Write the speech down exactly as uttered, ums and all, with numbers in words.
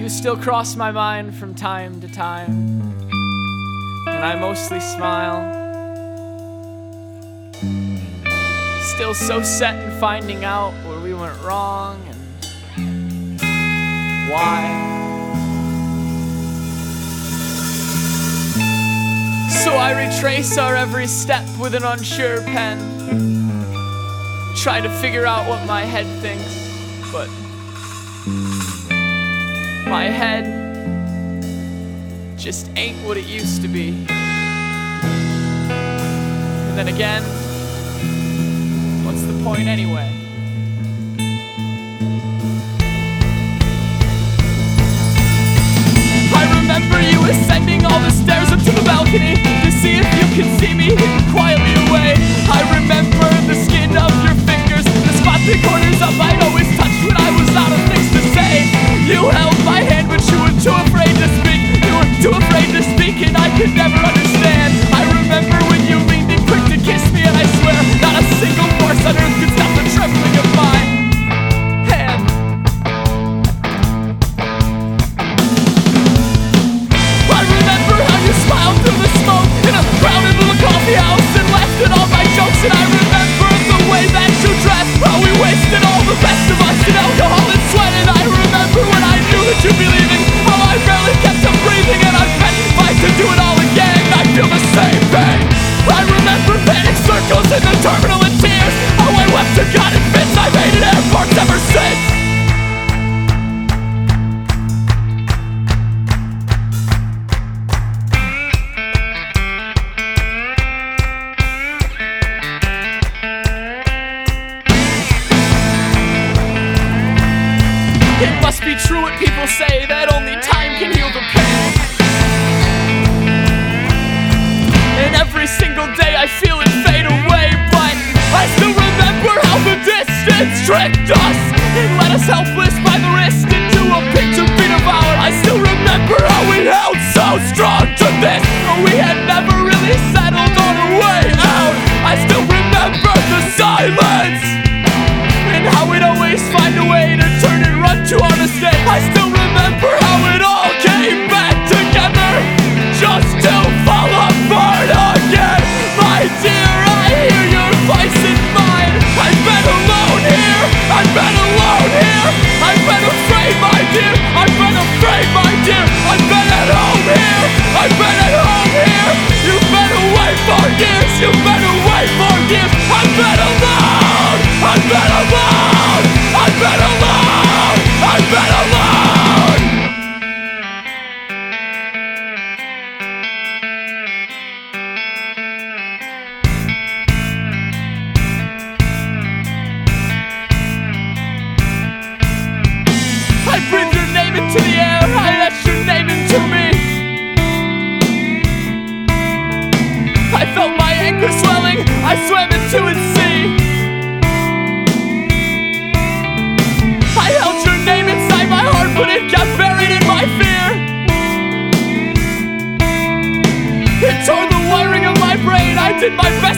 still cross my mind from time to time, and I mostly smile. Still so set in finding out where we went wrong and why. So I retrace our every step with an unsure pen, try to figure out what my head thinks, but my head just ain't what it used to be. And then again, what's the point anyway? I remember you ascending all the stairs up to the balcony to see if you could see me hidden quietly away. I remember the skin of your fingers, the spots and corners up I'd always touch when I was out of things to say. You held my hand but you were too afraid to speak. You were too afraid to speak and I could never understand. I remember when you leaned in quick to kiss me, and I swear not a single force on earth could stop the trembling of my hand. I remember how you smiled through the smoke in a crowded little coffee house and laughed at all my jokes. And I remember the way that you dressed, how we wasted all the best of us in alcohol and sweat. And I remember when I knew that you'd be leaving, how I barely kept up breathing, and I bet if I could do it all again, I'd feel the same pain. I remember panic circles in the terminal and tears, how I wept to God in fits I've hated airports ever since. It must be true what people say, that only time can heal the pain. And every single day I feel it fade away, but I still remember how the distance tricked us and led us helpless by the wrist into a pit to be devoured. I still remember how we held so strong to this, but we had never really settled on a way out. I still remember the silence and how we'd always find a way to turn and run to our mistake. I still remember how it all came back together, just to fall apart again. My dear, I hear your voice in mine. I've been alone here, I've been alone here. I've been afraid, my dear, I've been afraid, my dear. I've been at home here, I've been at home here. You've been away for years, you've been away for years. I've been alone, I've been alone, I've been alone, I've been alone. I breathed your name into the air, I etched your name into me. I felt my anger swelling, I swam into its sea. I held your name inside my heart, but it got buried in my fear. It tore the wiring of my brain, I did my best